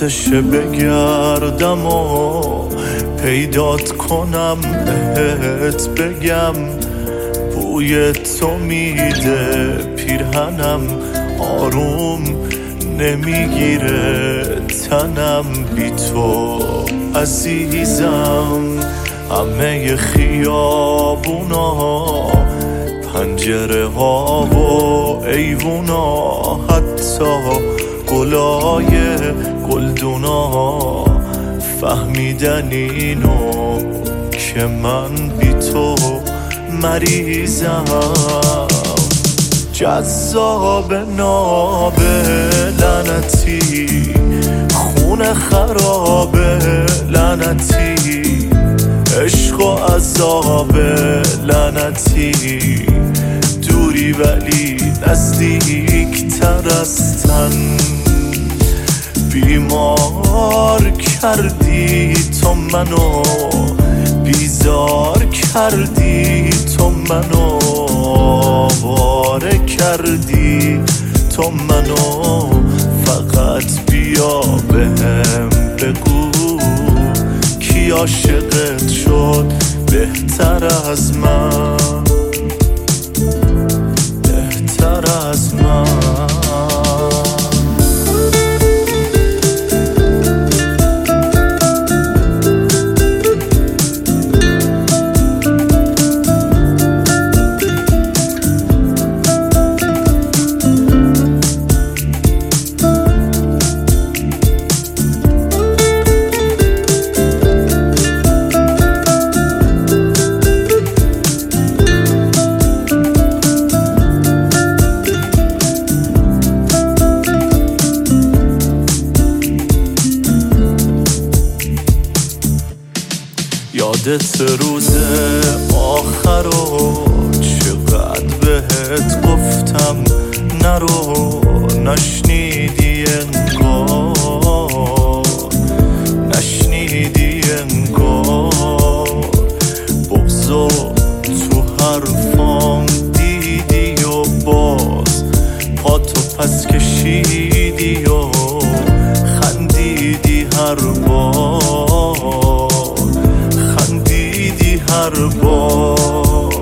وقتشه بگردم و پیدات کنم، بهت بگم بوی تو میده پیرهنم، آروم نمیگیره تنم بی تو عزیزم. همه خیابونا، پنجره ها و ایوونا، حتی گلای گلدونا فهمیدن اینو که من بی تو مریضم. جذاب ناب لعنتی، خون خراب لعنتی، عشق و عذاب لعنتی، دوری ولی نزدیک تر از تن. بیمار کردی تو منو، بیزار کردی تو منو، آواره کردی تو منو. فقط بیا بهم بگو کی عاشقت شد بهتر از من، بهتر از من. یادت روز آخرو چقدر بهت گفتم نرو، نشنیدی انگار، نشنیدی انگار. بغضو تو حرفام دیدی و باز پاتو پس کشیدی و خندیدی هر بار، هر بار.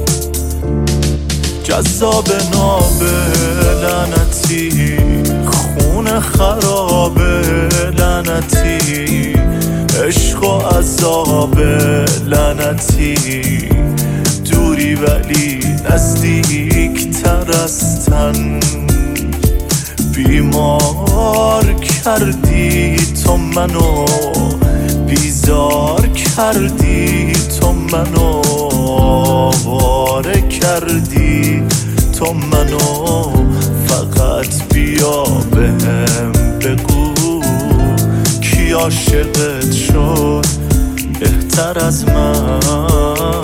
جذاب ناب لعنتی، خون خراب لعنتی، عشق و عذاب لعنتی، دوری ولی نزدیک تر از تن. بیمار کردی تو منو، بیزار کردی تو منو، آواره کردی تو منو. فقط بیا بهم بگو کی عاشقت شد بهتر از من.